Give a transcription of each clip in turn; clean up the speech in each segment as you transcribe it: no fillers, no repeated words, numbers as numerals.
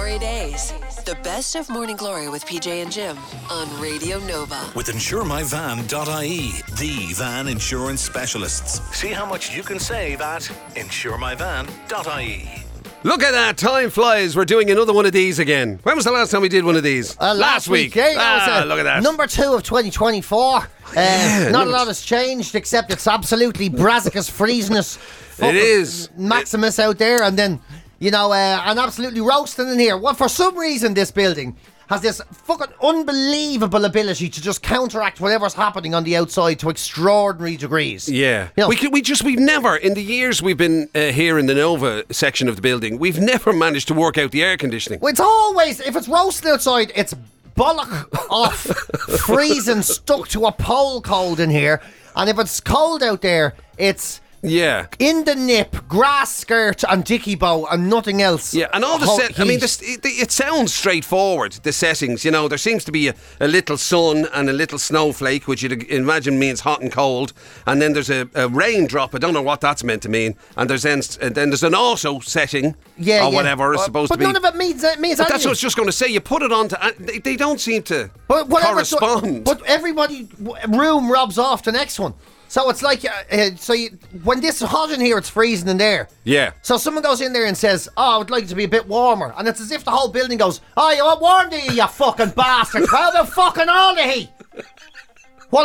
Glory days. The best of Morning Glory with PJ and Jim on Radio Nova. With InsureMyVan.ie, the van insurance specialists. See how much you can save at InsureMyVan.ie. Look at that, time flies. We're doing another one of these again. When was the last time we did one of these? Last week. Look at that. Number 2 of 2024. Not a lot has changed, except it's absolutely brassicus freeziness. It is. Maximus out there, and then, and absolutely roasting in here. Well, for some reason, this building has this fucking unbelievable ability to just counteract whatever's happening on the outside to extraordinary degrees. Yeah. We've never, in the years we've been here in the Nova section of the building, we've never managed to work out the air conditioning. Well, it's always, if it's roasting outside, it's bollock off, freezing, stuck to a pole cold in here. And if it's cold out there, it's... Yeah. In the nip, grass skirt and dicky bow and nothing else. Yeah, and all the it sounds straightforward, the settings, there seems to be a little sun and a little snowflake, which you'd imagine means hot and cold, and then there's a raindrop, I don't know what that's meant to mean, and then there's an auto setting, whatever it's supposed to be. But none of it means anything. That's what I was just going to say, you put it on to, they don't seem to correspond. But everybody, room robs off the next one. So it's like, when this is hot in here, it's freezing in there. Yeah. So someone goes in there and says, I would like it to be a bit warmer. And it's as if the whole building goes, you want warm, do you fucking bastard? How the fucking all the heat? Why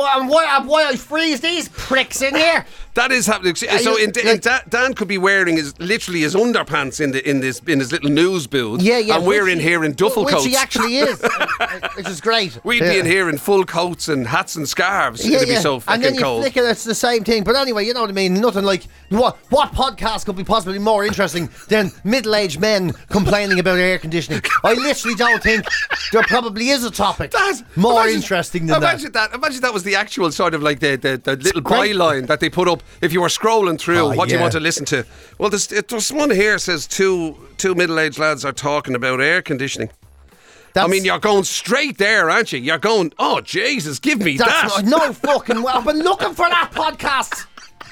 I freeze these pricks in here? That is happening. So Dan could be wearing literally his underpants in his little news booth. Yeah. And we're in here in duffel coats. Which he actually is, which is great. We'd be in here in full coats and hats and scarves. It'd be so fucking cold. And then you flick it, it's the same thing. But anyway, you know what I mean? Nothing like, what podcast could be possibly more interesting than middle-aged men complaining about air conditioning? I literally don't think there probably is a topic more interesting than that. Imagine that was the actual sort of like the little byline that they put up if you were scrolling through what you want to listen to. Well, there's one here says two middle-aged lads are talking about air conditioning. You're going straight there, aren't you? You're going, oh, Jesus, give me that. No fucking well. I've been looking for that podcast.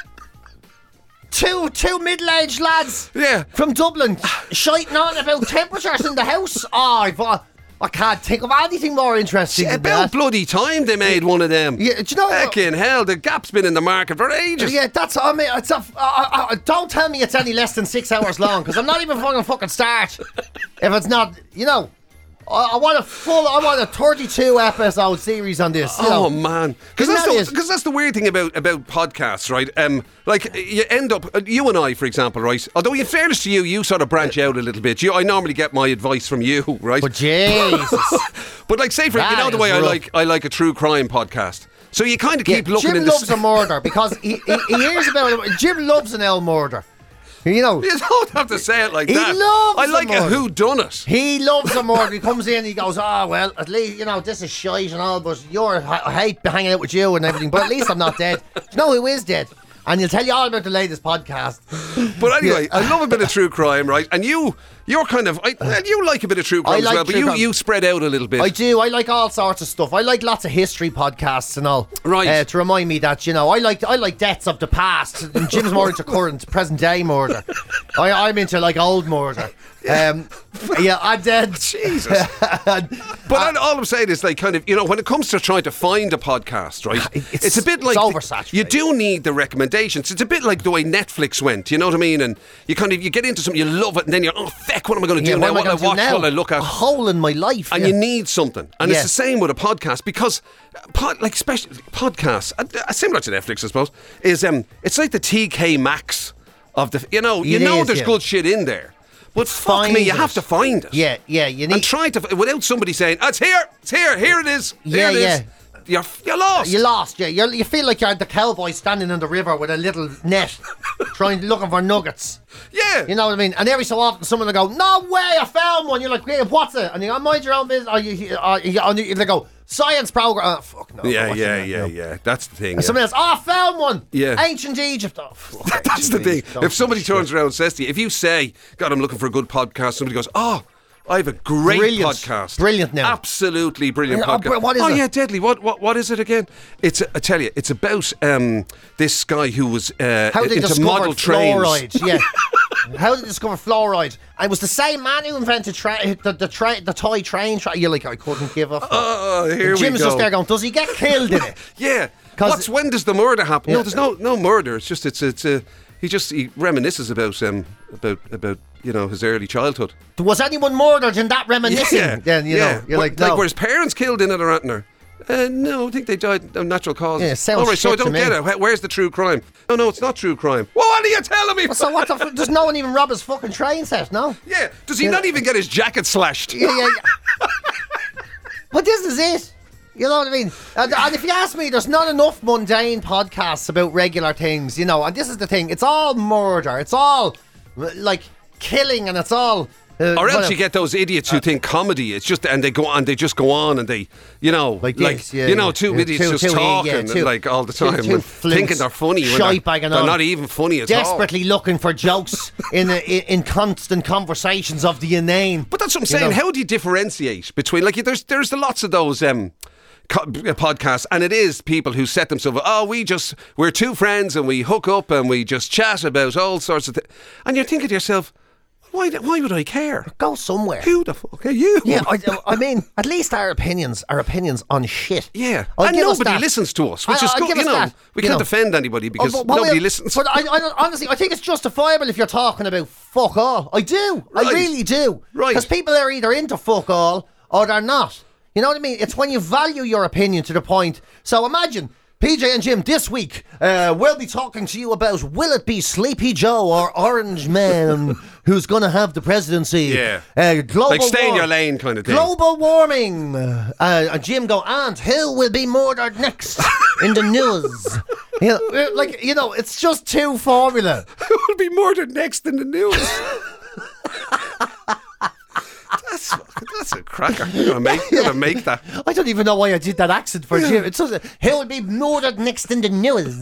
Two middle-aged lads from Dublin shiting on about temperatures in the house. I can't think of anything more interesting than that. About bloody time they made one of them. Yeah, do you know what? Fucking hell, the Gap's been in the market for ages. Yeah, that's, don't tell me it's any less than 6 hours long, because I'm not even fucking start if it's not, I want a 32 episode series on this. Man, because that's the weird thing about podcasts, right? You end up, you and I, for example, right? Although in fairness to you sort of branch out a little bit. I normally get my advice from you, right? But Jesus, but like, say for the way I like a true crime podcast. So you kind of keep looking. Jim loves a murder because he hears about it. Jim loves an L murder. You don't have to say it like that. I like a whodunit. He loves a murder. He comes in and he goes, well, at least, this is shite and all, but I hate hanging out with you and everything, but at least I'm not dead. Do you know who is dead? And he'll tell you all about the latest podcast. But anyway, I love a bit of true crime, right? And you're kind of, you like a bit of true crime as well, but you spread out a little bit. I do. I like all sorts of stuff. I like lots of history podcasts and all. Right. To remind me that, I like deaths of the past. And Jim's more into current, present day murder. I'm into like old murder. I'm dead. Jesus. But all I'm saying is, like, kind of, when it comes to trying to find a podcast, right? It's a bit like oversaturated. You do need the recommendations. It's a bit like the way Netflix went. You know what I mean? And you get into something, you love it, and then you're, feck, what am I going to do now? What will I watch? What will I look at? A hole in my life. And you need something. And it's the same with a podcast, because especially podcasts, similar to Netflix, I suppose, is it's like the TK Maxx of the, there's good shit in there. But fuck me, you have to find it. Yeah, you need... And try to, without somebody saying, it's here it is, here it is. You're lost. You're lost, yeah. You feel like you're the cowboy standing in the river with a little net, looking for nuggets. Yeah. You know what I mean? And every so often someone will go, no way, I found one. You're like, hey, what's it? And you go, mind your own business. They go, science program. Oh, fuck no. Yeah. That's the thing. And somebody else, I found one. Yeah. Ancient Egypt. Oh, fuck. That's the thing. If somebody turns around and says to you, if you say, God, I'm looking for a good podcast, somebody goes, I have a great podcast. Brilliant now. Absolutely brilliant podcast. What is it? Yeah, deadly. What is it again? I tell you, it's about this guy who was how they into model trains. Fluoride. Yeah. How did they discover fluoride? And it was the same man who invented the toy train. You're like, I couldn't give a fuck. Here we Jim's go. just there going, does he get killed in it? Yeah. When does the murder happen? No, there's no murder. It's just he reminisces about his early childhood. Was anyone murdered in that reminiscing? Yeah. Then you're like, no. Were his parents killed in it or anything? No, I think they died of natural causes. Yeah, sounds all right, so I shit to don't me. get it. Where's the true crime? No, it's not true crime. What are you telling me? So what the fuck? Does no one even rob his fucking train set? No. Yeah. Does he not even get his jacket slashed? Yeah. But this is it. You know what I mean? And if you ask me, there's not enough mundane podcasts about regular things, And this is the thing. It's all murder. It's all like killing, and it's all. Or else you get those idiots who think comedy is just, and they just go on and they, two idiots just talking and all the time and thinking they're funny when they're not even funny at all. Desperately looking for jokes in constant conversations of the inane. But that's what I'm saying. How do you differentiate between there's lots of those podcasts, and it is people who set themselves we're two friends and we hook up and we just chat about all sorts of things, and you're thinking to yourself, why would I care? Go somewhere. Who the fuck are you? Yeah, I mean, at least our opinions on shit. Yeah, and nobody listens to us, which is good. We can't defend anybody because nobody listens. But I honestly, I think it's justifiable if you're talking about fuck all. I do. Right. I really do. Right. Because people are either into fuck all or they're not. You know what I mean? It's when you value your opinion to the point. So imagine PJ and Jim this week. We'll be talking to you about, will it be Sleepy Joe or Orange Man who's going to have the presidency? Yeah. Global stay in your lane kind of thing. Global warming. And Jim go, and who will be murdered next in the news? It's just too formula. Who will be murdered next in the news? That's a cracker. You're gonna make that. I don't even know why I did that accent for Jim. It's just he will be murdered next in the news.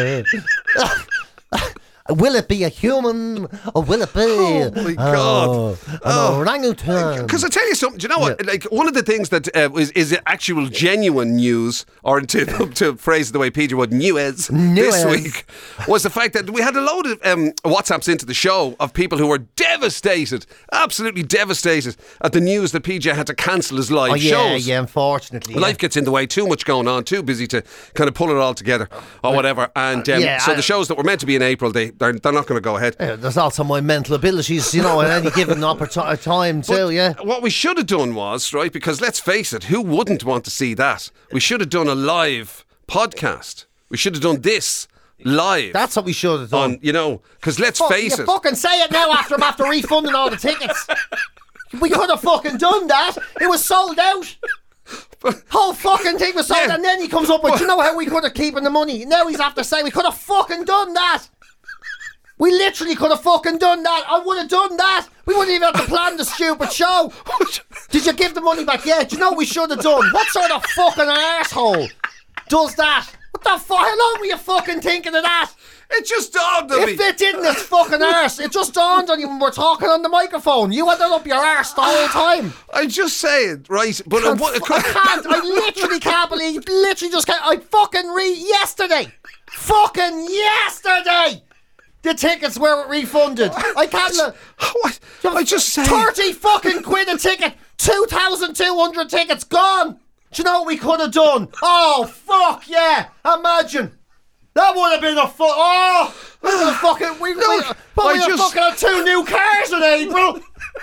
Will it be a human or will it be my God. an orangutan? Because I tell you something, do you know what? Like, one of the things that is actual genuine news, or to phrase it the way Peter would, news this week, was the fact that we had a load of WhatsApps into the show of people who were devastated, absolutely devastated at the news that PJ had to cancel his live shows. Yeah, unfortunately. Life gets in the way, too much going on, too busy to kind of pull it all together or whatever. And so the shows that were meant to be in April, they're not going to go ahead. There's also my mental abilities, at any given time too, What we should have done was, right, because let's face it, who wouldn't want to see that? We should have done a live podcast. We should have done this live. That's what we should have done. Because let's face it. Fucking say it now after refunding all the tickets. We could have fucking done that. It was sold out. Whole fucking thing was sold, and then he comes up with, you know how we could have keeping the money? Now he's after saying we could have fucking done that. We literally could have fucking done that. I would have done that. We wouldn't even have to plan the stupid show. Did you give the money back? Yeah. Do you know what we should have done? What sort of fucking arsehole does that? What the fuck? How long were you fucking thinking of that? It just dawned on me. If it didn't, it's fucking arse. It just dawned on you when we're talking on the microphone. You had that up your arse the whole time. I'm just saying, right? But I can't. I literally can't believe. Literally just can't. I fucking yesterday. Fucking yesterday. The tickets were refunded. I can't. What? I just say 30 fucking quid a ticket. 2,200 tickets gone. Do you know what we could have done? Oh fuck yeah! Imagine. That would have been a we would have fucking. We fucking had 2 new cars in April.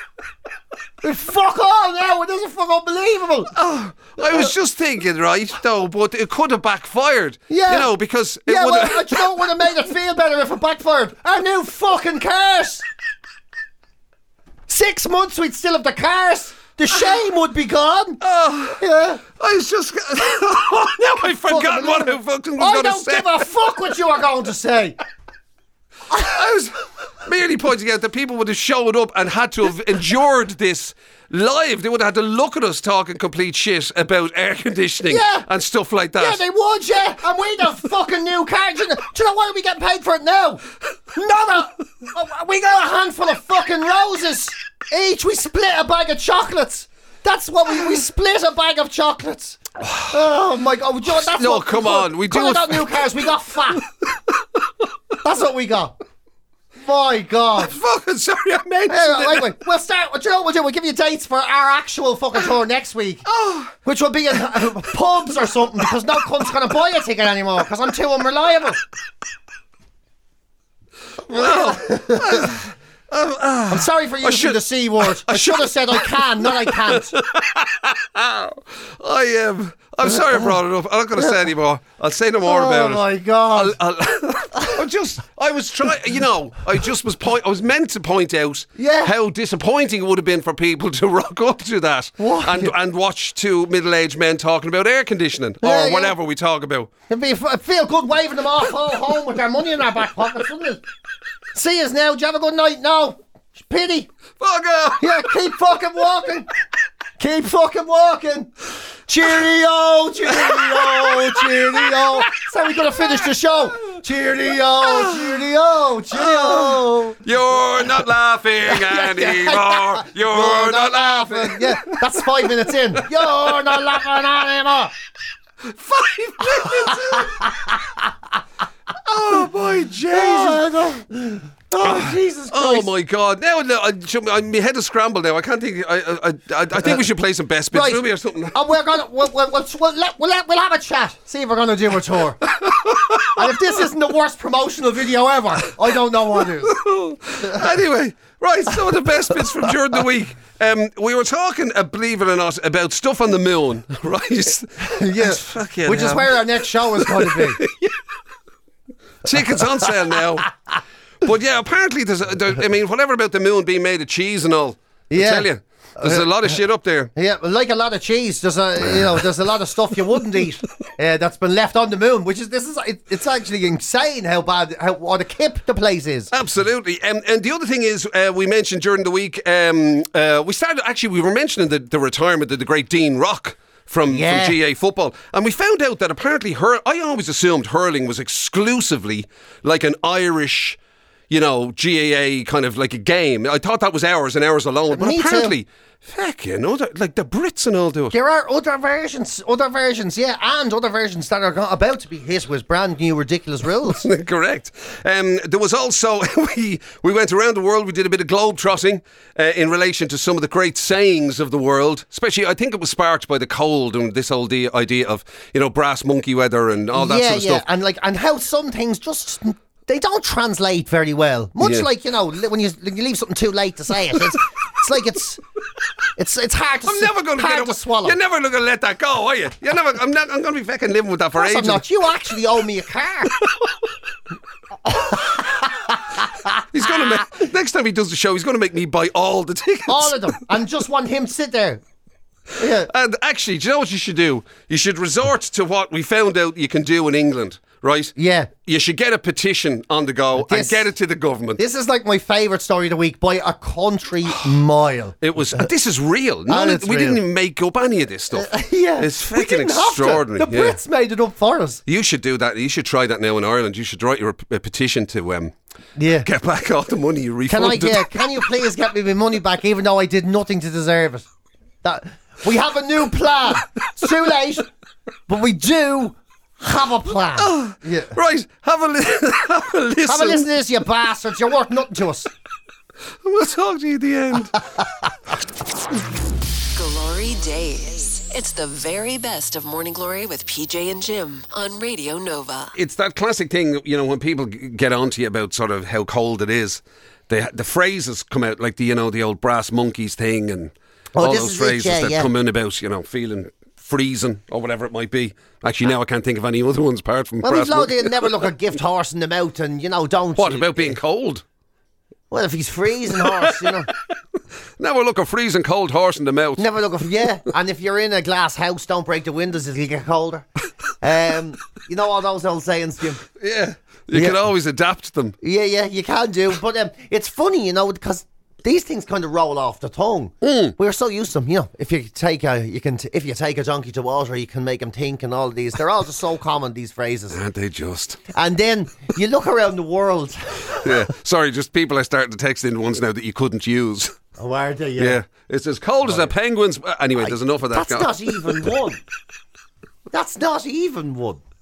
Fuck all now. It doesn't fuck unbelievable. I was just thinking, right, though, but it could have backfired. Yeah. Because it would have. Do you know what would have made it feel better if it backfired? Our new fucking cars. 6 months we'd still have the cars. The shame would be gone. Yeah. I was just. Now I've forgotten what I fucking was going to say. I don't give a fuck what you are going to say. I was merely pointing out that people would have showed up and had to have endured this live. They would have had to look at us talking complete shit about air conditioning and stuff like that. Yeah, they would, yeah. And we'd have fucking new cars. Do you know why we get paid for it now? We got a handful of fucking roses each. We split a bag of chocolates. That's what we split a bag of chocolates. Oh my God! Come on. We do got new cars. We got fat. That's what we got. My God. Fucking sorry, I mentioned it. Wait. We'll start. Do you know what we'll do? We'll give you dates for our actual fucking tour next week. Which will be in pubs or something, because no cunt's going to buy a ticket anymore because I'm too unreliable. Well, I'm sorry for using the C word. I should have said I can, not I can't. I'm sorry I brought it up. I'm not going to say any more. I'll say no more about it. Oh my God. I was trying, I was meant to point out how disappointing it would have been for people to rock up to that and watch two middle-aged men talking about air conditioning or whatever we talk about. It'd feel good waving them off home with their money in their back pockets, wouldn't it? See us now. Do you have a good night? No. Pity. Fuck off. Yeah, keep fucking walking. Keep fucking walking. Cheerio, cheerio, cheerio. That's how we're going to finish the show. Cheerio, cheerio, cheerio. You're not laughing anymore. You're not laughing. Yeah, that's 5 minutes in. You're not laughing anymore. 5 minutes. Oh my Jesus! Oh Jesus Christ! Oh my God! Now my head is scrambled. Now I can't think. I think we should play some best bits, Ruby, or something. And we're gonna we'll have a chat. See if we're gonna do a tour. And if this isn't the worst promotional video ever, I don't know what is. Anyway, right. Some of the best bits from during the week. We were talking, believe it or not, about stuff on the moon, right? Yes, which is where our next show is going to be. Tickets on sale now. But yeah, apparently whatever about the moon being made of cheese and all. I tell you, there's a lot of shit up there. Yeah, like a lot of cheese. There's a lot of stuff you wouldn't eat that's been left on the moon. It's actually insane how bad what a kip the place is. Absolutely. And the other thing is, we mentioned during the week, we were mentioning the retirement of the great Dean Rock. From GA football. And we found out that apparently I always assumed hurling was exclusively like an Irish, GAA kind of like a game. I thought that was hours and hours alone. But apparently, fucking like the Brits and all do it. There are other versions, and other versions that are about to be hit with brand new ridiculous rules. Correct. There was also, we went around the world, we did a bit of globe trotting in relation to some of the great sayings of the world, especially I think it was sparked by the cold and this whole idea of, brass monkey weather and all that sort of stuff. And how some things just... They don't translate very well. Much like, when you leave something too late to say it. It's like it's hard to I'm never going to get to swallow. You're never going to let that go, are you? I'm going to be fucking living with that for ages. I'm not. You actually owe me a car. He's going to make... Next time he does the show, he's going to make me buy all the tickets. All of them. And just want him to sit there. Yeah. And actually, do you know what you should do? You should resort to what we found out you can do in England, right? Yeah. You should get a petition on the go and get it to the government. This is like my favourite story of the week by a country mile. It was. This is real. We didn't even make up any of this stuff. It's fucking extraordinary. The Brits made it up for us. You should do that. You should try that now in Ireland. You should write a petition to get back all the money you refunded. Can you please get me my money back, even though I did nothing to deserve it? We have a new plan. It's too late, but we do have a plan. Right, have a listen. Have a listen to this, you bastards. You're worth nothing to us. We'll talk to you at the end. Glory Days. It's the very best of Morning Glory with PJ and Jim on Radio Nova. It's that classic thing, when people get onto you about sort of how cold it is. The phrases come out like the old brass monkeys thing and all those phrases that come in about, feeling freezing or whatever it might be. Actually, now I can't think of any other ones apart from brass monkeys. Never look a gift horse in the mouth and, don't... What, about being cold? Well, if he's freezing horse, Never look a freezing cold horse in the mouth. Never look and if you're in a glass house, don't break the windows, it'll get colder. All those old sayings, Jim. Yeah, you can always adapt them. Yeah, you can do. But it's funny, because these things kind of roll off the tongue. We're so used to them. If you take a donkey to water, you can make him think, and all of these. They're all just so common, these phrases. Aren't they just? And then you look around the world. Yeah, sorry, just people are starting to text in ones now that you couldn't use. Oh, are they? Yeah. It's as cold as a penguin's. Anyway, there's enough of that. That's not even one. That's not even one.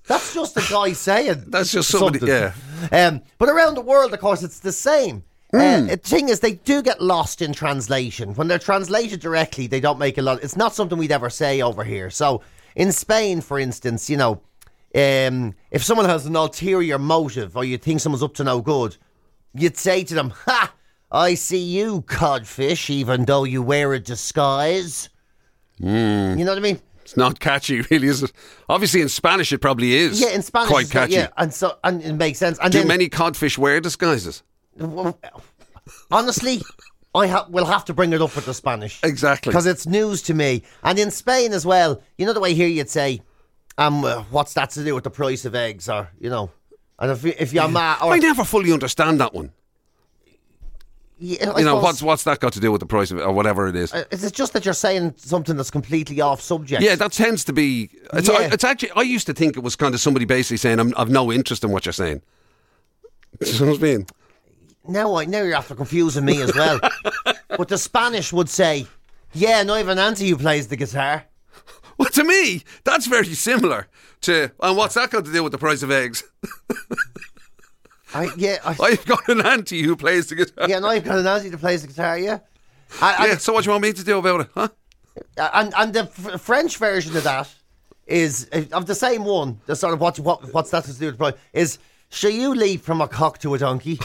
That's just a guy saying. That's just somebody, something. yeah. But around the world, of course, it's the same. The thing is, they do get lost in translation. When they're translated directly, they don't make a lot. It's not something we'd ever say over here. So in Spain, for instance, you know, if someone has an ulterior motive or you think someone's up to no good, you'd say to them, "Ha! I see you, codfish, even though you wear a disguise." You know what I mean? It's not catchy, really, is it? Obviously, in Spanish, it probably is. Yeah, in Spanish, quite it's not- catchy. yeah, and it makes sense. And Do then, many codfish wear disguises? honestly, I will have to bring it up with the Spanish. Exactly. Because it's news to me. And in Spain as well, you know the way here you'd say, what's that to do with the price of eggs? Or, you know, and if you're mad... Or, I never fully understand that one. yeah, You know, suppose- what's that got to do with the price of it, or whatever it is? Is it just that you're saying something that's completely off subject? Yeah, that tends to be... It's actually... I used to think it was kind of somebody basically saying, I've no interest in what you're saying. Do you know what I mean? Now you're after confusing me as well. But the Spanish would say, yeah, and I have an auntie who plays the guitar. Well, to me, that's very similar to... And what's that got to do with the price of eggs? I've got an auntie who plays the guitar. Yeah, and I've got an auntie that plays the guitar, yeah. Yeah, so what do you want me to do about it, huh? And the French version of that is, of the same one, the sort of what's that to do with the price, is, shall you leap from a cock to a donkey?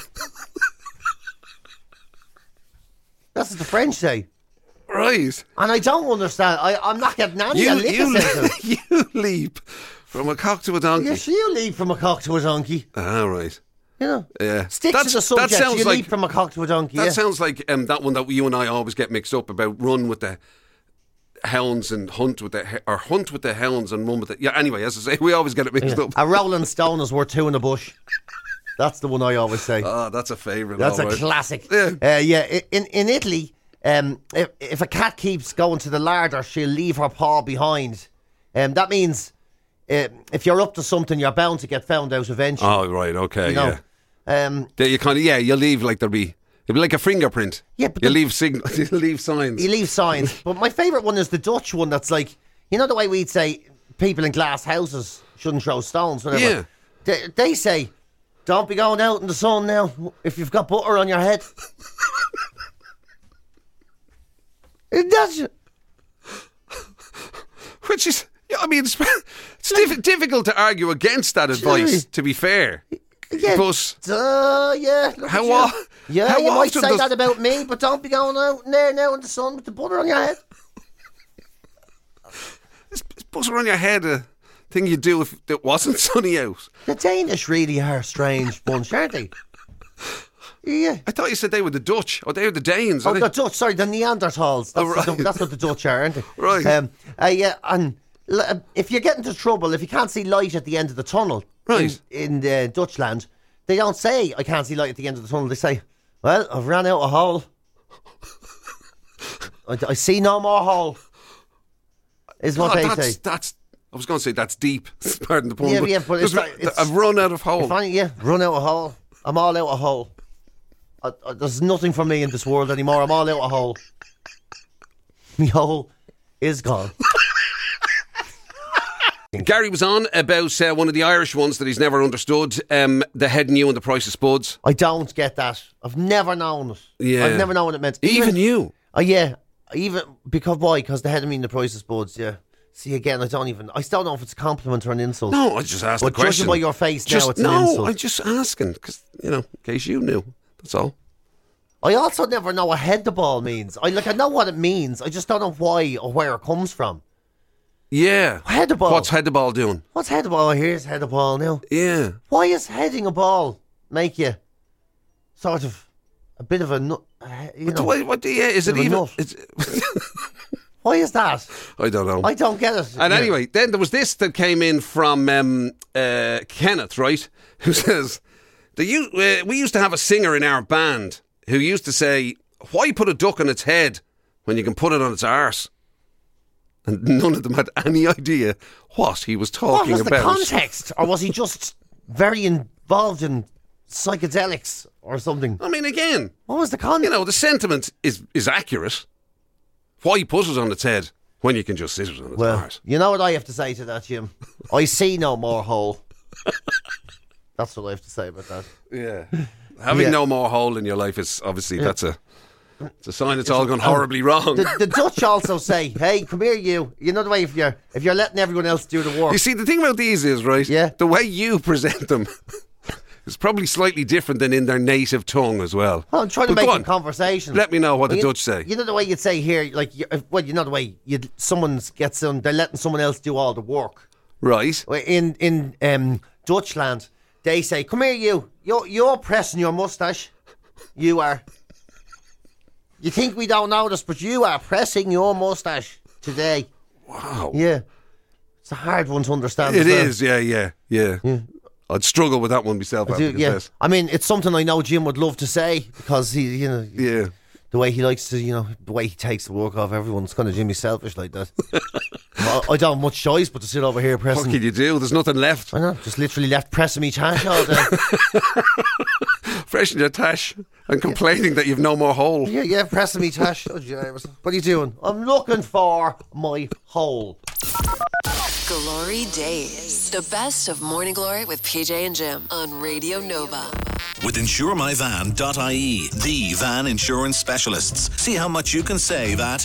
That's what the French say. Right. And I don't understand. I'm not getting any of it. You leap from a cock to a donkey. Yeah, shall you leap from a cock to a donkey? Ah, right. You know, Yeah. stick to the subject. That sounds You like, leap from a cock to a donkey. that Yeah. sounds like that one that you and I always get mixed up about: run with the hounds and hunt with the hounds and run with the... Yeah, anyway, as I say, we always get it mixed up. A Rolling Stone is worth two in the bush. That's the one I always say. Oh, that's a favourite. That's all a right. classic. Yeah. In Italy, if a cat keeps going to the larder, she'll leave her paw behind. That means if you're up to something, you're bound to get found out eventually. Oh, right, okay, you know? yeah. You kind of, you leave like it'll be like a fingerprint. Yeah, but you leave signs. You leave signs. But my favourite one is the Dutch one. That's like, you know the way we'd say people in glass houses shouldn't throw stones, whatever. Yeah. They say, don't be going out in the sun now if you've got butter on your head. That's Which is, I mean, it's difficult to argue against that advice, to be fair. yeah. But yeah. look how at you. o- Yeah, how you might often say does- that about me, but don't be going out there now in the sun with the butter on your head. is butter on your head a thing you do if it wasn't sunny out? The Danish really are a strange bunch, aren't they? Yeah. I thought you said they were the Dutch, or they were the Danes. Oh, are they? the Dutch, sorry, the Neanderthals. That's, Oh, right. that's what the Dutch are, aren't they? Right. Yeah, and if you get into trouble, if you can't see light at the end of the tunnel Right. in Dutchland, they don't say, I can't see light at the end of the tunnel. They say, well, I've ran out of hole. I see no more hole, is what they say. That's. I was going to say that's deep. Pardon the pun. Yeah, but it's just, like- it's- I've run out of hole. Run out of hole. I'm all out of hole. There's nothing for me in this world anymore. I'm all out of hole. My hole is gone. Gary was on about one of the Irish ones that he's never understood, the head and you and the price of spuds. I don't get that. I've never known it. Yeah. I've never known what it meant. Even you. Oh, yeah. Because why? Because the head and me and the price of spuds, yeah. See, again, I still don't know if it's a compliment or an insult. No, I just asked But the question. judging by your face now, it's an no, insult. I'm just asking, because, in case you knew. That's all. I also never know what head the ball means. I know what it means. I just don't know why or where it comes from. Yeah. Head the ball. What's head the ball doing? What's head the ball? Here's head the ball now. Yeah. Why is heading a ball make you sort of a bit of a nut? Is it bit of a even? nut. Why is that? I don't know. I don't get it. And anyway, then there was this that came in from Kenneth, right? Who says, we used to have a singer in our band who used to say, why put a duck on its head when you can put it on its arse? And none of them had any idea what he was talking What was about. the context? Or was he just very involved in psychedelics or something? I mean, again, What was the context? the sentiment is accurate. Why put it on its head when you can just sit it on its Well, arse? you know what I have to say to that, Jim? I see no more hole. That's what I have to say about that. Yeah. Having no more hole in your life is obviously, it's a sign it's all gone horribly wrong. The Dutch also say, hey, come here, you. You know the way if you're letting everyone else do the work. You see, the thing about these is, right, the way you present them is probably slightly different than in their native tongue as well. Well, I'm trying to make a conversation. Let me know what the Dutch say. You know the way you'd say here, like, you know the way someone gets on, they're letting someone else do all the work. Right. In Dutchland, they say, come here, you. You're pressing your moustache. You are. You think we don't know this, but you are pressing your moustache today. Wow. Yeah. It's a hard one to understand. It is, yeah. I'd struggle with that one myself. I mean, it's something I know Jim would love to say because he, the way he likes to, the way he takes the work off everyone. It's kind of Jimmy selfish like that. I don't have much choice but to sit over here pressing. What can you do? There's nothing left. I know, just literally left pressing me tash all day. Pressing your tash and complaining that you've no more hole. Yeah, pressing me tash. Oh, James. What are you doing? I'm looking for my hole. Glory Days. The best of Morning Glory with PJ and Jim on Radio Nova. With InsureMyVan.ie, the van insurance specialists. See how much you can save at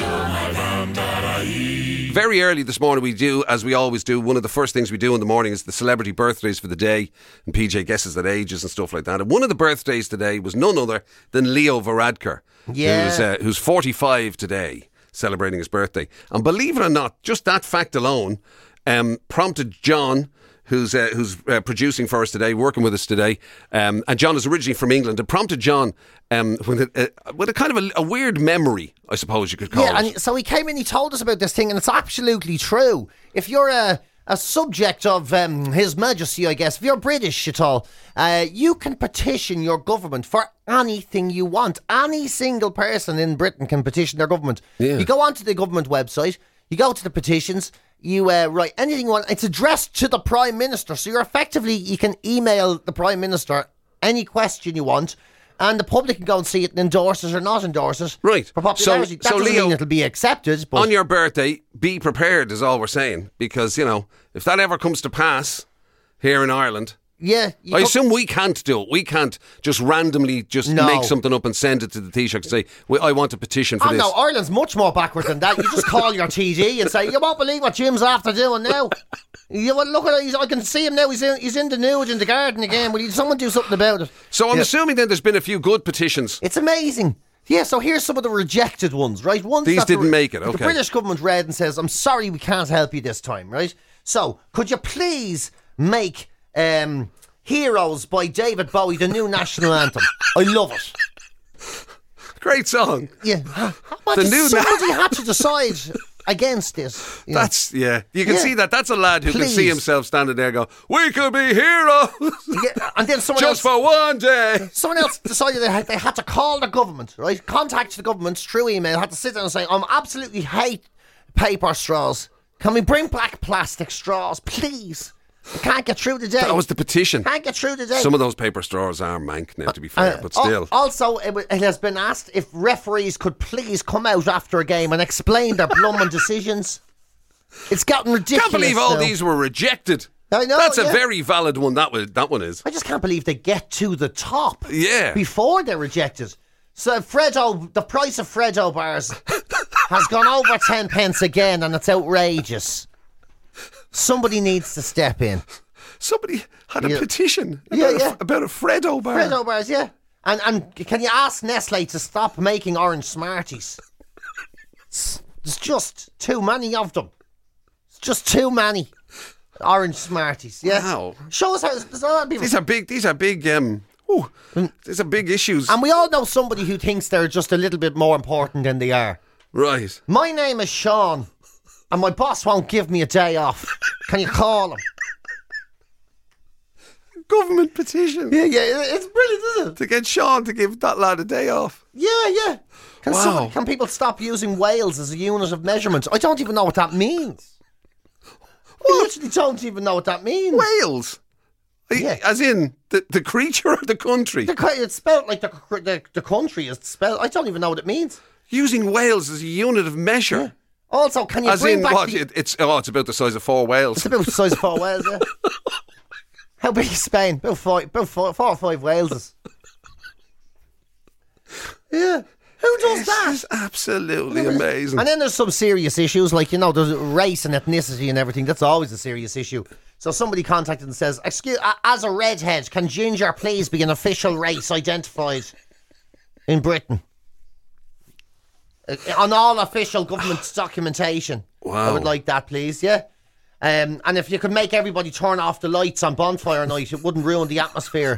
InsureMyVan.ie. Very early this morning we do, as we always do, one of the first things we do in the morning is the celebrity birthdays for the day. And PJ guesses at ages and stuff like that. And one of the birthdays today was none other than Leo Varadkar, who's 45 today, celebrating his birthday. And believe it or not, just that fact alone prompted John, who's producing for us today, working with us today, and John is originally from England. It prompted John with a kind of a weird memory, I suppose you could call it. And so he came in, he told us about this thing, and it's absolutely true. If you're a subject of His Majesty, I guess, if you're British at all, you can petition your government for anything you want. Any single person in Britain can petition their government. Yeah. You go onto the government website, you go to the petitions, you write anything you want. It's addressed to the Prime Minister, so you can email the Prime Minister any question you want, and the public can go and see it and endorse it or not endorse it. Right. For popularity. That doesn't Leo, mean it'll be accepted. But on your birthday, be prepared is all we're saying. Because, if that ever comes to pass here in Ireland, yeah, I assume we can't do it. We can't just randomly make something up and send it to the Taoiseach and say, I want a petition for this. No, Ireland's much more backward than that. You just call your TD and say, you won't believe what Jim's after doing now. Look at it, I can see him now. He's in the nude in the garden again. Will someone do something about it? So I'm assuming then there's been a few good petitions. It's amazing. Yeah, so here's some of the rejected ones, right? These didn't make it, okay. The British government read and says, I'm sorry, we can't help you this time, right? So, could you please make Heroes by David Bowie the new national anthem? I love it. Great song. Yeah. Somebody had to decide against this. That's, you can see that. That's a lad who can see himself standing there and go, we could be heroes. Yeah, and then someone just for one day. Someone else decided they had to call the government, right? Contact the government through email, had to sit down and say, I absolutely hate paper straws. Can we bring back plastic straws, please? I can't get through the day. That was the petition. Can't get through the day. Some of those paper straws are mank now, to be fair, but still. Also, it has been asked if referees could please come out after a game and explain their blooming decisions. It's gotten ridiculous. I can't believe all these were rejected. I know. That's a very valid one. That one is. I just can't believe they get to the top. Yeah. Before they're rejected. So the price of Freddo bars has gone over 10 pence again, and it's outrageous. Somebody needs to step in. Somebody had a petition about a Freddo bar. Freddo bars, yeah. And can you ask Nestle to stop making orange Smarties? There's just too many of them. It's just too many orange Smarties. Yeah. Wow. Show us how. These are big. These are big. These are big issues. And we all know somebody who thinks they're just a little bit more important than they are. Right. My name is Sean, and my boss won't give me a day off. Can you call him? Government petition. Yeah, it's brilliant, isn't it? To get Sean to give that lad a day off. Yeah. Can people stop using Wales as a unit of measurement? I don't even know what that means. I literally don't even know what that means. Wales? Yeah. As in the creature or the country? It's spelled like the country is spelled. I don't even know what it means. Using Wales as a unit of measure. Yeah. Also, can you as bring in back what? It's about the size of 4 whales. It's about the size of 4 whales, yeah. How big is Spain? About 4 or 5 Waleses. Yeah. Who does that? This is absolutely amazing. And then there's some serious issues, like, there's race and ethnicity and everything. That's always a serious issue. So somebody contacted and says, "Excuse, as a redhead, can ginger please be an official race identified in Britain? On all official government documentation. Wow. I would like that, please, yeah. And if you could make everybody turn off the lights on bonfire night, it wouldn't ruin the atmosphere."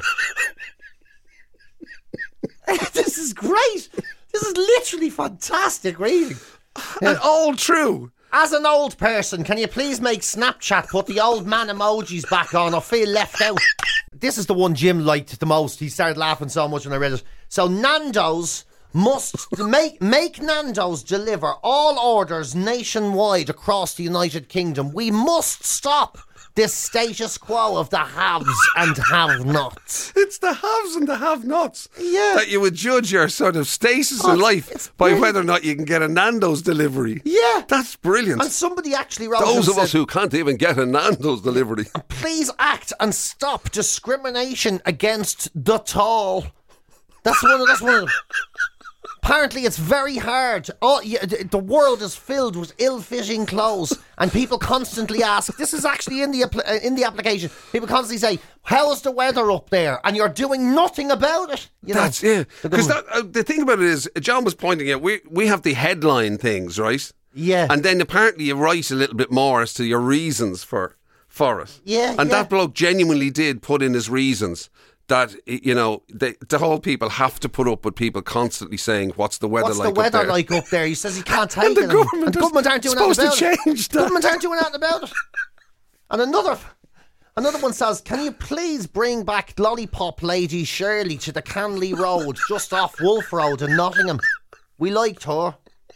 This is great. This is literally fantastic reading. And all true. As an old person, can you please make Snapchat put the old man emojis back on? I feel left out. This is the one Jim liked the most. He started laughing so much when I read it. So Nando's must make Nando's deliver all orders nationwide across the United Kingdom. We must stop this status quo of the haves and have-nots. It's the haves and the have-nots. Yeah. That you would judge your sort of status in life by whether or not you can get a Nando's delivery. Yeah. That's brilliant. And somebody actually wrote Those and of us said, who can't even get a Nando's delivery. "Please act and stop discrimination against the tall." That's one of them. Apparently, it's very hard. The world is filled with ill-fitting clothes, and people constantly ask. This is actually in the application. People constantly say, "How's the weather up there?" And you're doing nothing about it. Because the thing about it is, John was pointing out, we have the headline things, right? Yeah. And then apparently you write a little bit more as to your reasons for it. Yeah. And that bloke genuinely did put in his reasons. That, the whole people have to put up with people constantly saying, "What's the weather like up there?" What's the weather like up there? He says he can't take and the it. government, and the government aren't doing supposed anything about to change it. that. Government aren't doing anything about it. And another one says, "Can you please bring back Lollipop Lady Shirley to the Canley Road, just off Wolf Road in Nottingham? We liked her."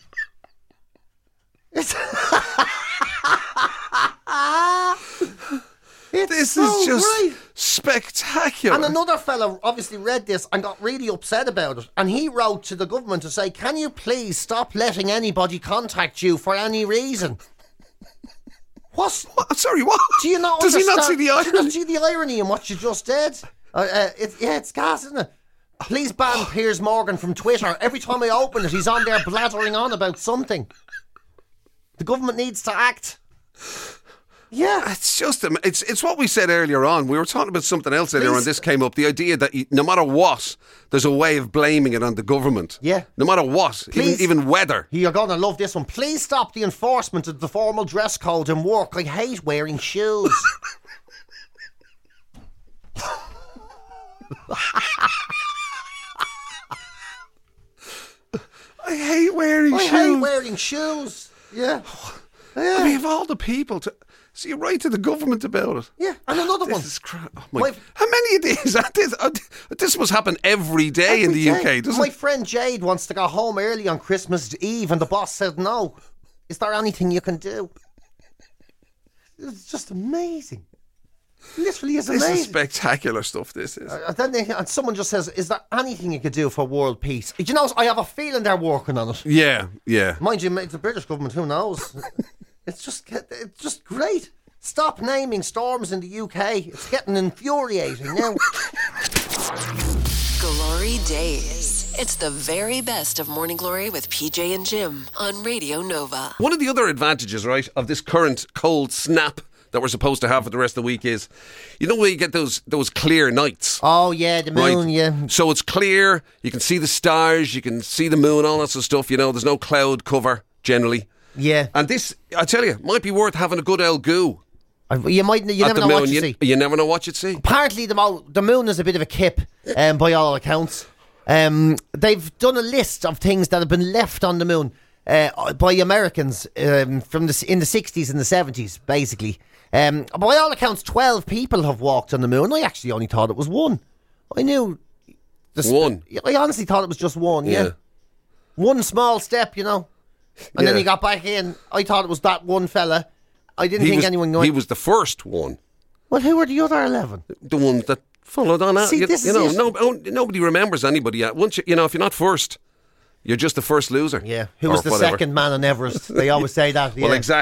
This is just great. spectacular. And another fella obviously read this and got really upset about it. And he wrote to the government to say, "Can you please stop letting anybody contact you for any reason?" What? Sorry, what? Do you not Does he not understand? see the irony? Do you not see the irony in what you just did? It's gas, isn't it? Please ban Piers Morgan from Twitter. Every time I open it, he's on there blathering on about something. The government needs to act. Yeah. It's just, it's what we said earlier on. We were talking about something else earlier on. This came up. The idea that no matter what, there's a way of blaming it on the government. Yeah. No matter what, even weather. You're going to love this one. Please stop the enforcement of the formal dress code in work. I hate wearing shoes. I hate wearing shoes. Yeah. I mean, of all the people to... So you write to the government about it. Yeah, and another one. This is how many of these? This must happen every day in the UK, doesn't My it? friend Jade wants to go home early on Christmas Eve, and the boss said no. Is there anything you can do? It's just amazing. Literally is amazing. This is spectacular stuff, this is. And someone just says, "Is there anything you could do for world peace?" Do you know, I have a feeling they're working on it. Yeah. Mind you, it's the British government, who knows? It's just great. Stop naming storms in the UK. It's getting infuriating now. Glory Days. It's the very best of Morning Glory with PJ and Jim on Radio Nova. One of the other advantages, right, of this current cold snap that we're supposed to have for the rest of the week is, where you get those clear nights. Oh, yeah, the moon, right? yeah. So it's clear, you can see the stars, you can see the moon, all that sort of stuff, there's no cloud cover, generally. Yeah. And this, I tell you, might be worth having a good old goo. You never know what you see. You never know what you'd see. Apparently, the moon is a bit of a kip, by all accounts. They've done a list of things that have been left on the moon by Americans in the 60s and the 70s, basically. By all accounts, 12 people have walked on the moon. I actually only thought it was one. I knew... One? I honestly thought it was just one, yeah. One small step, And then he got back in. I thought it was that one fella. I didn't think anyone knew. He was the first one. Well, who were the other 11? The one that followed on. See, this is it. Nobody remembers anybody yet. Once if you're not first, you're just the first loser. Yeah. Who was the second man on Everest? They always say that. Yeah. Well, exactly.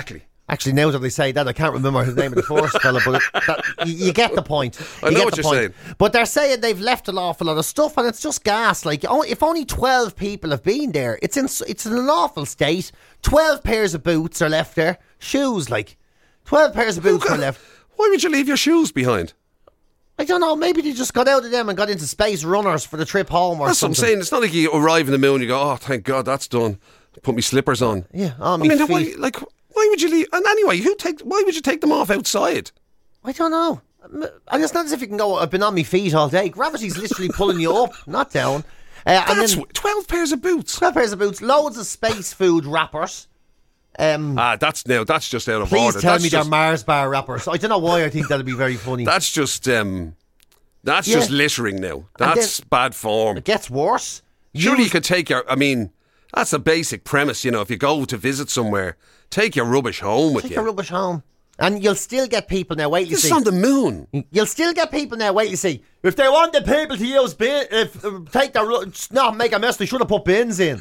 Actually, now that they say that, I can't remember the name of the first fella, but you get the point. I know what you're saying. But they're saying they've left an awful lot of stuff, and it's just gas. Like, if only 12 people have been there, it's in an awful state. 12 pairs of boots are left there. Shoes, like 12 pairs of boots are left. Why would you leave your shoes behind? I don't know. Maybe they just got out of them and got into space runners for the trip home or That's something. what I'm saying. It's not like you arrive in the moon and you go, oh, thank God that's done. Put me slippers on. Yeah, I mean, why would you leave? And anyway, why would you take them off outside? I don't know. And it's not as if you can go, I've been on my feet all day. Gravity's literally pulling you up, not down. That's 12 pairs of boots. 12 pairs of boots, loads of space food wrappers. That's just out of Please order. tell me they're Mars bar wrappers. I don't know why I think that'd be very funny. That's just littering now. That's bad form. It gets worse. Surely you could take that's a basic premise, if you go to visit somewhere, take your rubbish home with you. Take your rubbish home. And you'll still get people now, wait you see. It's on the moon. You'll still get people now, wait you see. If they wanted people to use make a mess, they should have put bins in.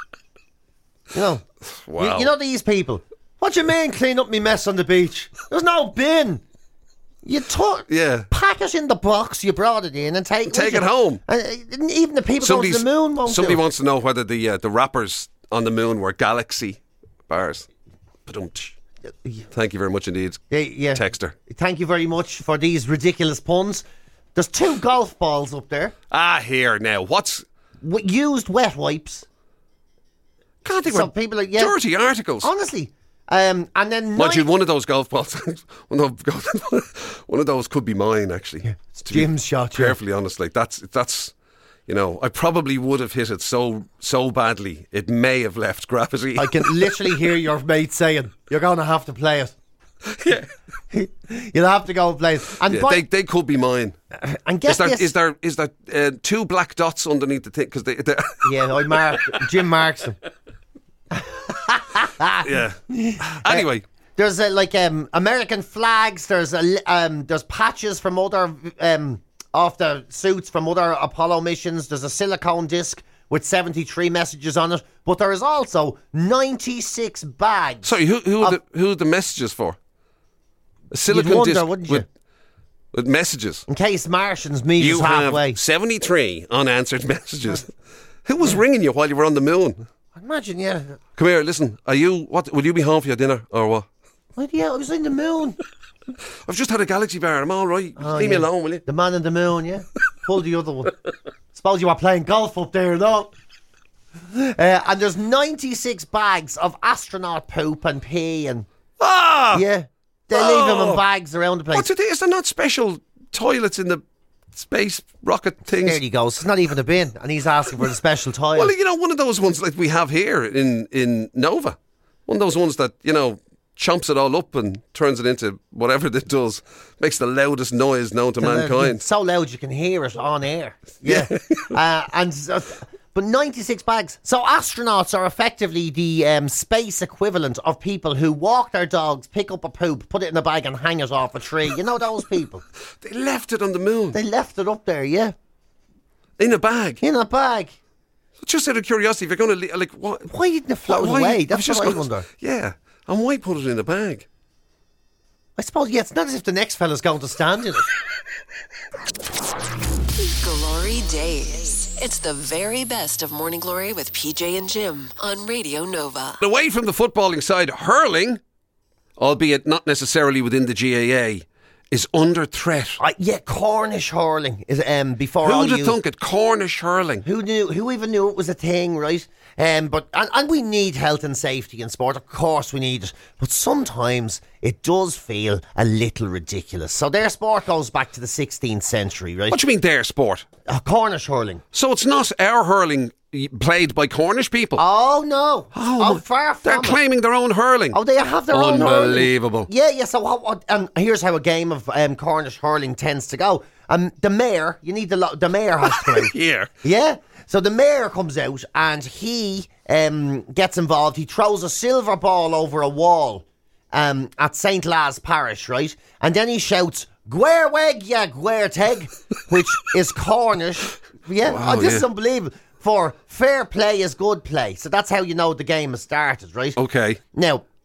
Wow. You know these people. What do you mean clean up me mess on the beach? There's no bin. You pack it in the box you brought it in and take it home. And even the people going to the moon won't Somebody do it. wants to know whether the wrappers on the moon were galaxy bars. Thank you very much indeed, Texter. Thank you very much for these ridiculous puns. There's 2 golf balls up there. Here now. What's used wet wipes? God, they Some were people dirty articles. Honestly. And then mind you, one of those golf balls, one of those could be mine actually. Yeah, it's Jim's shot. Carefully honest, like that's I probably would have hit it so badly it may have left gravity. I can literally hear your mate saying, "You're going to have to play it." Yeah, you'll have to go and play it. And they could be mine. And guess is there 2 black dots underneath the thing? Because Jim marks them. Yeah. Anyway, there's American flags. There's patches from other off the suits from other Apollo missions. There's a silicone disc with 73 messages on it. But there is also 96 bags. Sorry, who are the messages for? A silicone disc with messages. In case Martians meet us halfway. You have 73 unanswered messages. Who was ringing you while you were on the moon? I imagine, yeah. Come here, listen. Will you be home for your dinner or what? Well, yeah, I was in the moon. I've just had a galaxy bar. I'm all right. Leave me alone, will you? The man in the moon, yeah. Pull the other one. Suppose you were playing golf up there, though. And there's 96 bags of astronaut poop and pee and... Yeah. They leave them in bags around the place. What's it? Is there not special toilets in the space rocket things? There he goes. It's not even a bin, and he's asking for the special toilet. Well, one of those ones like we have here in Nova. One of those ones that, chomps it all up and turns it into whatever it does. Makes the loudest noise known to mankind. So loud you can hear it on air. Yeah. But 96 bags. So astronauts are effectively the space equivalent of people who walk their dogs, pick up a poop, put it in a bag and hang it off a tree. You know those people? They left it on the moon. They left it up there, yeah. In a bag? In a bag. Just out of curiosity, if you're going to... what? Why didn't it float away? That's what I wonder. Yeah. And why put it in a bag? I suppose, it's not as if the next fella's going to stand in it. Glory Days. It's the very best of Morning Glory with PJ and Jim on Radio Nova. Away from the footballing side, hurling, albeit not necessarily within the GAA, is under threat. Cornish hurling is before. Who would have thunk it? Cornish hurling. Who knew? Who even knew it was a thing, right? But we need health and safety in sport. Of course, we need it. But sometimes it does feel a little ridiculous. So their sport goes back to the 16th century, right? What do you mean their sport? Cornish hurling. So it's not our hurling played by Cornish people? Oh no! Far from They're claiming their own hurling. Oh, they have their own hurling. Unbelievable. Yeah. So here's how a game of Cornish hurling tends to go. The mayor, you need the mayor has to come out. Here. Yeah. So the mayor comes out and he gets involved. He throws a silver ball over a wall at St. Laz Parish, right? And then he shouts, "Gwer weg ya, gwer teg," which is Cornish. Yeah, wow, this is unbelievable. For fair play is good play. So that's how you know the game has started, right? Okay. Now,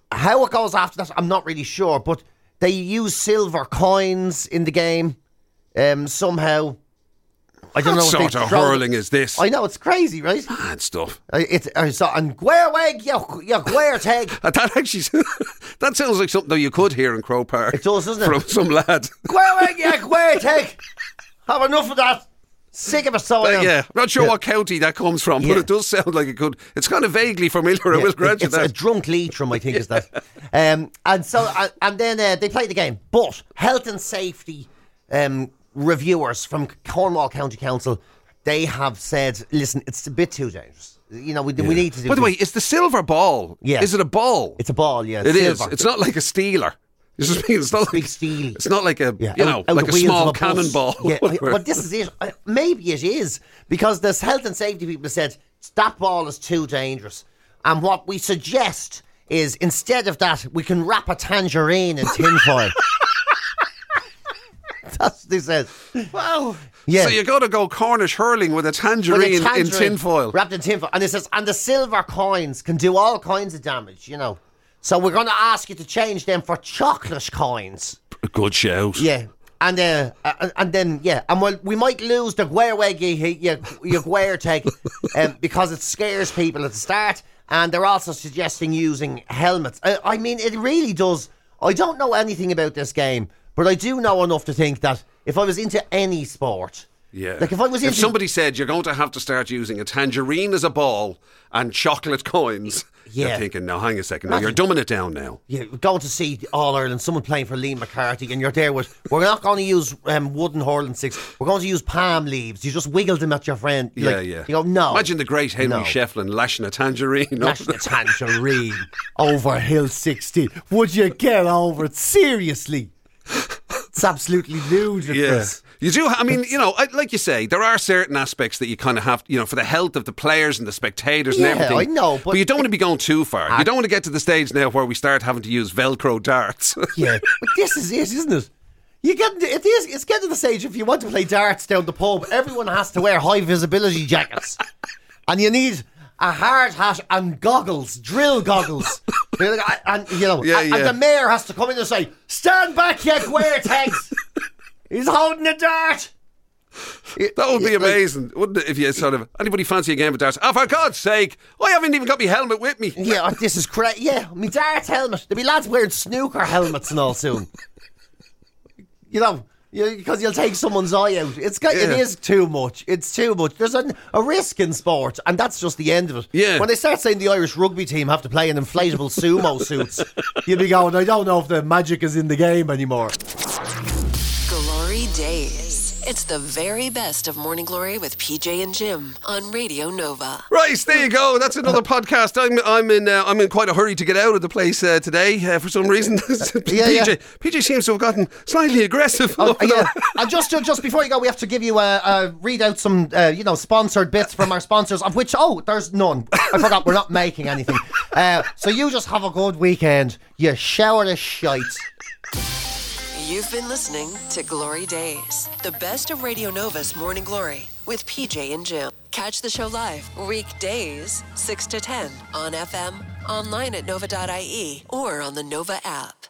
how it goes after that, I'm not really sure. But they use silver coins in the game somehow. I don't know what what sort of hurling is this? I know, it's crazy, right? Mad stuff. And Guerweg, you Guerteg. That actually, that sounds like something that you could hear in Croke Park. It does, doesn't it? From some lad. Guerweg, you Guerteg. Have enough of that. Sick of it, so I am. Yeah, I'm not sure what county that comes from, but it does sound like it could. It's kind of vaguely familiar, I will grant you that. It's a drunk Leitrim, I think, is that. And then they play the game. But health and safety reviewers from Cornwall County Council, they have said, listen, it's a bit too dangerous. We need to do. By the way, is the silver ball? Yeah. Is it a ball? It's a ball, yeah. It is. Silver. It's not like a stealer. It's not big like steel. It's not like a out like the a wheels small of a bus. cannonball. Yeah, but this is it. Maybe it is, because the health and safety people have said that ball is too dangerous. And what we suggest is, instead of that, we can wrap a tangerine in tinfoil. That's what they said. Well, yeah. So you got to go Cornish hurling with a tangerine in tinfoil. Wrapped in tinfoil. And it says, and the silver coins can do all kinds of damage, So we're going to ask you to change them for chocolate coins. A good shout. Yeah. And then, and we might lose the Guerweg, you Guerteg, because it scares people at the start. And they're also suggesting using helmets. I mean, it really does. I don't know anything about this game, but I do know enough to think that if I was into any sport, yeah. Like if somebody said you're going to have to start using a tangerine as a ball and chocolate coins, you're thinking, no, hang a second, you're dumbing it down now. Yeah, going to see All Ireland, someone playing for Liam McCarthy, and you're there with, we're not going to use wooden hurling sticks, we're going to use palm leaves. You just wiggle them at your friend. Yeah. You go, no. Imagine the great Henry Shefflin lashing a tangerine. Lashing a tangerine over Hill 16. Would you get over it? Seriously. It's absolutely ludicrous. Yeah. You do, I mean, like you say, there are certain aspects that you kind of have, for the health of the players and the spectators and everything. I know, but you don't want to be going too far. You don't want to get to the stage now where we start having to use Velcro darts. Yeah, but this is it, isn't it? It's getting to the stage, if you want to play darts down the pub, everyone has to wear high visibility jackets. And you need a hard hat and goggles, drill goggles. And the mayor has to come in and say, stand back, you Guertegs. He's holding a dart. That would be amazing, wouldn't it? If you sort of, anybody fancy a game of darts? Oh, for God's sake, I haven't even got my helmet with me. Yeah, this is crazy. Yeah, my darts helmet. There'll be lads wearing snooker helmets and all soon. Because you'll take someone's eye out. It is too much. It's too much. There's a risk in sport, and that's just the end of it. Yeah. When they start saying the Irish rugby team have to play in inflatable sumo suits, you'll be going, I don't know if the magic is in the game anymore. Glory Days. It's the very best of Morning Glory with PJ and Jim on Radio Nova. Right, there you go. That's another podcast. I'm in quite a hurry to get out of the place today for some reason. PJ seems to have gotten slightly aggressive. And just before you go, we have to give you read out some sponsored bits from our sponsors, of which there's none. I forgot, we're not making anything. So you just have a good weekend. You shower the shite. You've been listening to Glory Days, the best of Radio Nova's Morning Glory with PJ and Jim. Catch the show live weekdays 6 to 10 on FM, online at nova.ie, or on the Nova app.